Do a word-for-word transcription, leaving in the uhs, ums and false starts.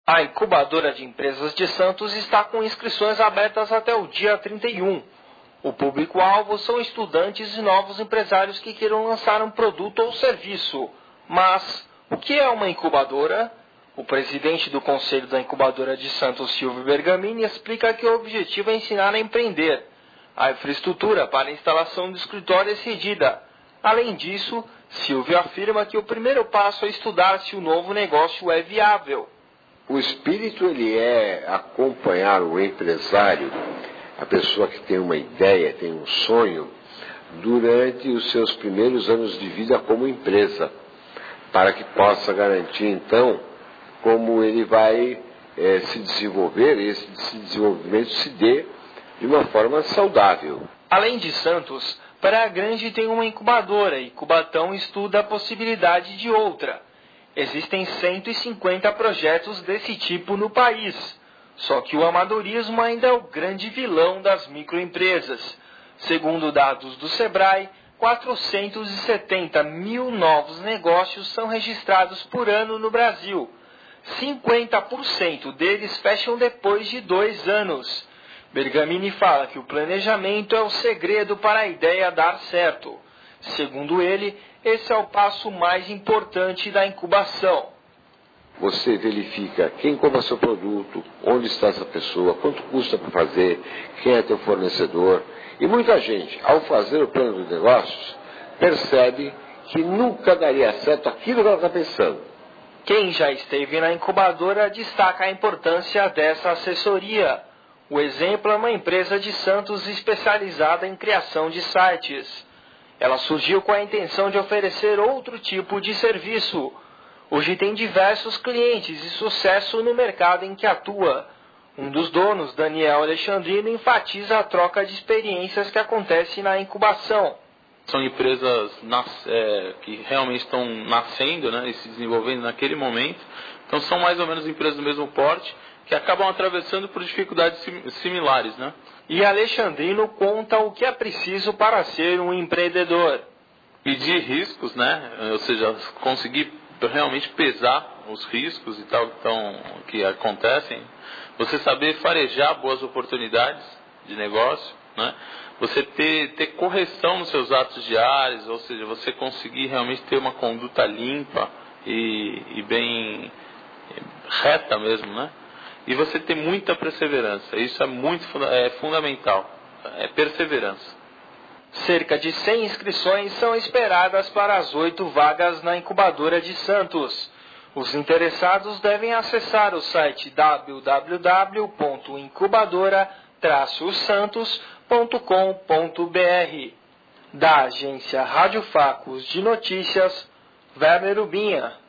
A incubadora de empresas de Santos está com inscrições abertas até o dia trinta e um. O público-alvo são estudantes e novos empresários que queiram lançar um produto ou serviço. Mas o que é uma incubadora? O presidente do Conselho da Incubadora de Santos, Silvio Bergamini, explica que o objetivo é ensinar a empreender. A infraestrutura para a instalação do escritório é cedida. Além disso, Silvio afirma que o primeiro passo é estudar se o novo negócio é viável. O espírito ele é acompanhar o empresário, a pessoa que tem uma ideia, tem um sonho, durante os seus primeiros anos de vida como empresa, para que possa garantir então como ele vai é, se desenvolver, e esse desenvolvimento se dê de uma forma saudável. Além de Santos, Praia Grande tem uma incubadora e Cubatão estuda a possibilidade de outra. Existem cento e cinquenta projetos desse tipo no país, só que o amadorismo ainda é o grande vilão das microempresas. Segundo dados do Sebrae, quatrocentos e setenta mil novos negócios são registrados por ano no Brasil. cinquenta por cento deles fecham depois de dois anos. Bergamini fala que o planejamento é o segredo para a ideia dar certo. Segundo ele, esse é o passo mais importante da incubação. Você verifica quem compra seu produto, onde está essa pessoa, quanto custa para fazer, quem é teu fornecedor. E muita gente, ao fazer o plano de negócios, percebe que nunca daria certo aquilo que ela está pensando. Quem já esteve na incubadora destaca a importância dessa assessoria. O exemplo é uma empresa de Santos especializada em criação de sites. Ela surgiu com a intenção de oferecer outro tipo de serviço. Hoje tem diversos clientes e sucesso no mercado em que atua. Um dos donos, Daniel Alexandrino, enfatiza a troca de experiências que acontece na incubação. São empresas nas, é, que realmente estão nascendo, né, e se desenvolvendo naquele momento. Então são mais ou menos empresas do mesmo porte que acabam atravessando por dificuldades sim, similares, né? E Alexandrino conta o que é preciso para ser um empreendedor. Medir riscos, né? Ou seja, conseguir realmente pesar os riscos e tal que, tão, que acontecem. Você saber farejar boas oportunidades de negócio, né? Você ter, ter correção nos seus atos diários, ou seja, você conseguir realmente ter uma conduta limpa e, e bem reta mesmo, né? E você ter muita perseverança. Isso é muito é fundamental. É perseverança. Cerca de cem inscrições são esperadas para as oito vagas na incubadora de Santos. Os interessados devem acessar o site w w w ponto incubadora traço santos ponto com ponto b r. Da agência Rádio Facos de Notícias, Werner Ubinha.